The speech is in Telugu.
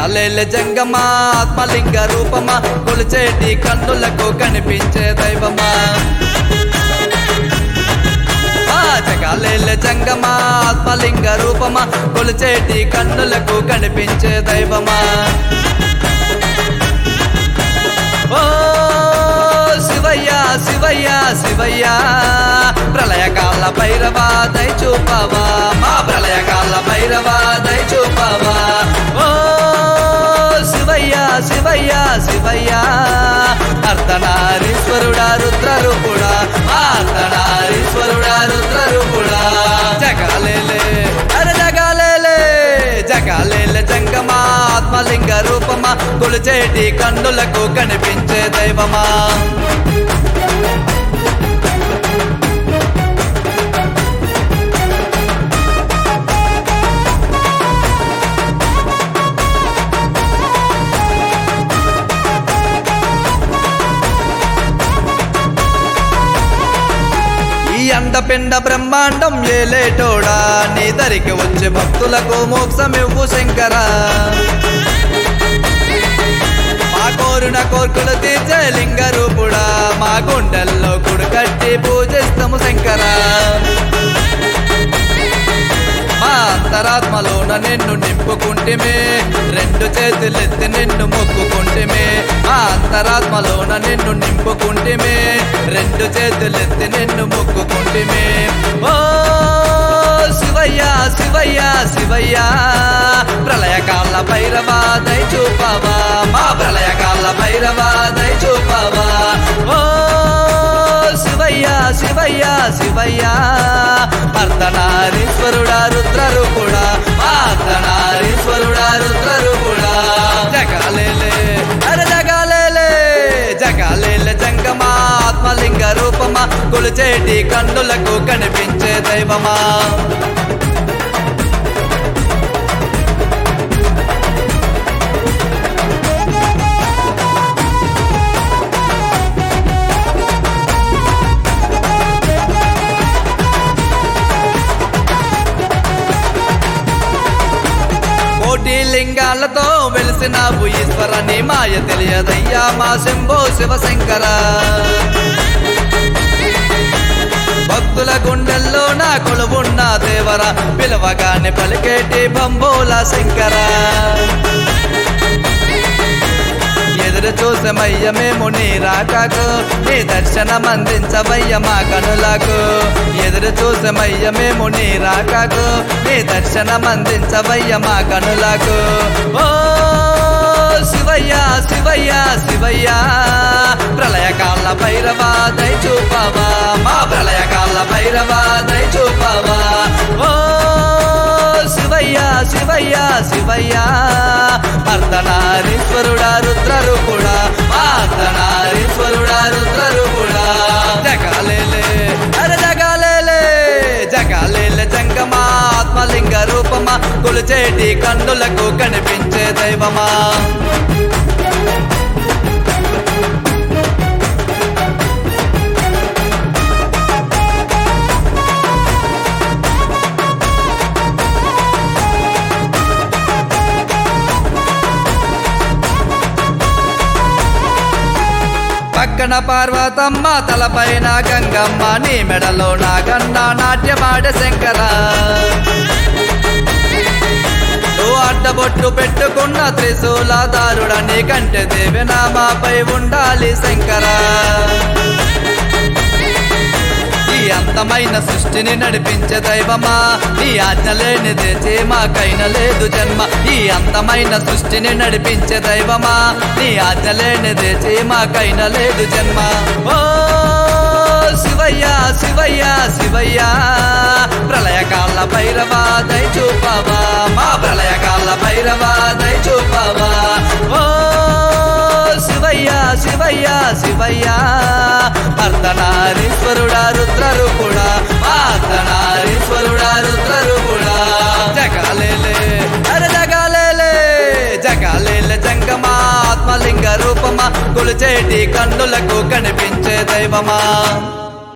జగాలేల జంగమా ఆత్మలింగ రూపమా కొలిచేటి కన్నులకు కనిపించే దైవమా జగాలేల జంగమా ఆత్మలింగ రూపమా కొలిచేటి కన్నులకు కనిపించే దైవమా ఓ శివయ్య శివయ్య శివయ్య ప్రళయకాల భైరవా దయ చూపవా మా ప్రళయకాల భైరవా దయ చూపవా ఓ శివయ్య శివయ్య శివయ్య అర్ధనారీశ్వరుడా రుద్రరూపుడా అర్ధనారీశ్వరుడా రుద్రరూపుడా జగాలేలే అరే జగాలేలే జగాలేల జంగమా ఆత్మలింగ రూపమా కొలిచేటి కన్నులకు కనిపించే దైవమా అండపిండ బ్రహ్మాండం ఏలేటోడా నీ దరికి వచ్చే భక్తులకు మోక్షమివ్వు శంకరా మా కోరిన కోర్కులు తీర్చే లింగ రూపుడా మా గుండెల్లో గుడి కట్టి పూజిస్తాము శంకరా మా అంతరాత్మలోన నిన్ను నింపుకుంటేమే రెండు చేతులెత్తి నిన్ను మొక్కుకుంటేమే మా అంతరాత్మలోన నిన్ను నింపుకుంటేమే రెండు చేతులెత్తి నిన్ను మొక్కుకుంటేమే ఓ శివయ్య శివయ్య శివయ్య ప్రళయకాల భైరవా దయ చూపవా మా ప్రళయకాల భైరవా దయ చూపవా ఓ శివయ్య శివయ్య శివయ్య అర్ధనారీశ్వరుడా రుద్రరూపుడా అర్ధనారీశ్వరుడా రుద్రరూపుడా జగాలేలే అరే జగాలేలే జగాలేల జంగమా ఆత్మలింగ రూపమా కొలిచేటి కన్నులకు కనిపించే దైవమా కోటి లింగాలతో వెలిసినావు ఈశ్వర నీ మాయ తెలియదయ్యా మా శంభో శివశంకర భక్తుల గుండెల్లో నా కొలువున్న దేవర పిలవగానే పలికేటి బంబోల శంకర ఎదురు చూసమయ్య మేము నీ రాకకు నీ దర్శనం అందించవయ్య మా కనులకు ఎదురు చూసమయ్య మేము నీ రాకకు నీ దర్శనం అందించవయ్య మా కనులకు ఓ శివయ్య శివయ్య శివయ్య ప్రళయకాల భైరవా దయ చూపవా మా ప్రళయకాల భైరవా దయ చూపవా ఓ శివయ్య శివయ్య శివయ్య అర్ధనారీశ్వరుడా రుద్రరూపుడా అర్ధనారీశ్వరుడా రుద్రరూపుడా జగాలేలే అరే జగాలేలే జగాలేల జంగమా ఆత్మలింగ రూపమా కొలిచేటి కన్నులకు కనిపించే దైవమా పక్కన పార్వతమ్మ తలపైన గంగమ్మ నీ మెడలో నాగన్న నాట్యమాడ శంకర నువ్వు అడ్డబొట్టు పెట్టుకున్న త్రిశూలధారుడ నీ కంటే దేవనామాపై ఉండాలి శంకర ఈ అంతమైన సృష్టిని నడిపించే దైవమా నీ ఆజ్ఞ లేనిదే చేమాకైన లేదు జన్మ ఈ అంతమైన సృష్టిని నడిపించే దైవమా నీ ఆజ్ఞ లేనిదే చేమాకైన లేదు జన్మ ఓ శివయ్య శివయ్య శివయ్య ప్రళయకాల భైరవా దయ చూపవా మా ప్రళయకాల భైరవా దయ చూపవా ఓ శివయ్య శివయ్య శివయ్య అర్ధనారీశ్వరుడా రుద్రరూపుడా అర్ధనారీశ్వరుడా రుద్రరూపుడా జగాలేలే అరే జగాలేలే జగాలేల జంగమా ఆత్మలింగ రూపమా కొలిచేటి కన్నులకు కనిపించే దైవమా